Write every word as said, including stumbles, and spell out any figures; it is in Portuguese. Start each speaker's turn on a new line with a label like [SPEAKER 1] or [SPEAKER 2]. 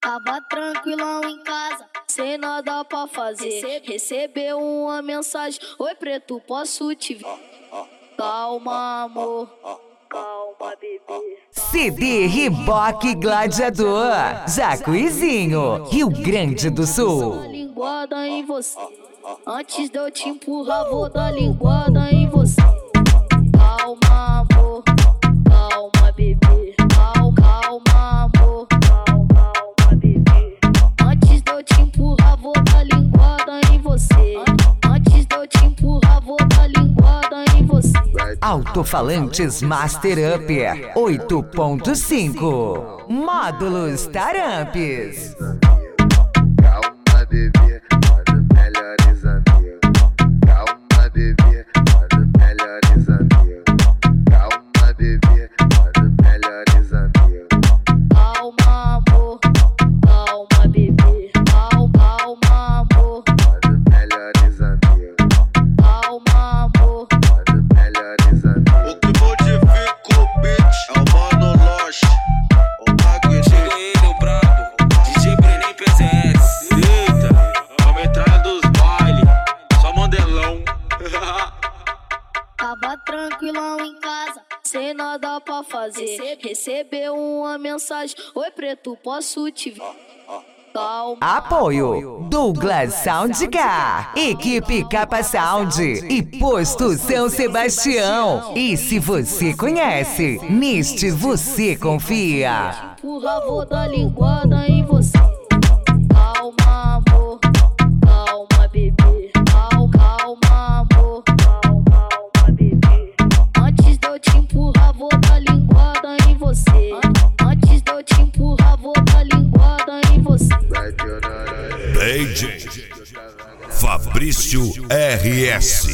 [SPEAKER 1] Tava tranquilão em casa, sem nada pra fazer. Recebeu uma mensagem: oi preto, posso te ver? Calma amor, calma bebê.
[SPEAKER 2] C D Reboque Gladiador, Jacuizinho, Rio Grande do Sul.
[SPEAKER 1] Linguada em você, antes de eu te empurrar vou dar linguada em você. Calma amor, calma bebê. Calma, calma amor, calma, calma bebê. Antes de eu te empurrar vou dar linguada em você. Antes de eu te empurrar vou dar linguada em você.
[SPEAKER 2] Alto-falantes Master Up oito ponto cinco, módulos Taramps.
[SPEAKER 3] Calma bebê, mano, melhores amigos. Calma bebê, mano, melhores amigos. Calma bebê, mano, melhores amigos.
[SPEAKER 1] Calma amor, calma bebê. Calma, calma amor,
[SPEAKER 3] Mano, melhores amigos.
[SPEAKER 1] calma amor.
[SPEAKER 3] Mano, melhores amigos.
[SPEAKER 4] O que modifica o beat é o Mano Lost. O bagulho chega ele, o brabo. D J Brenem P Z S. Eita, a metralha dos baile. Só mandelão.
[SPEAKER 1] Tava tranquilão em casa, sem nada pra fazer. Recebeu uma mensagem: oi preto, posso te ver? Calma.
[SPEAKER 2] Apoio Douglas Soundcar, Equipe Capa Sound e Posto São Sebastião. E se você conhece, neste você confia.
[SPEAKER 1] Empurra, vou dar linguada em você. Calma amor, calma bebê. Calma, calma amor, calma, calma bebê. Antes de eu te empurrar vou dar linguada em você. Antes de eu te empurrar vou dar linguada em você.
[SPEAKER 3] Vai ter hora.
[SPEAKER 5] D J Fabrício R S.